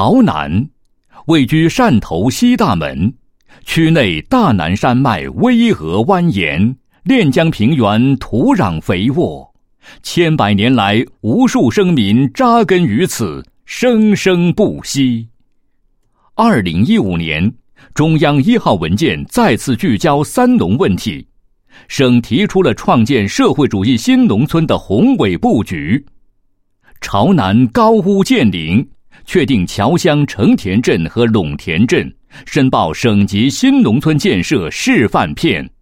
朝南，位居汕头西大门，区内大南山脉巍峨蜿蜒，练江平原土壤肥沃，千百年来无数生民扎根于此，生生不息。2015年，中央1号文件再次聚焦三农问题，省提出了创建社会主义新农村的宏伟布局。朝南高屋建瓴，确定侨乡成田镇和陇田镇，申报省级新农村建设示范片。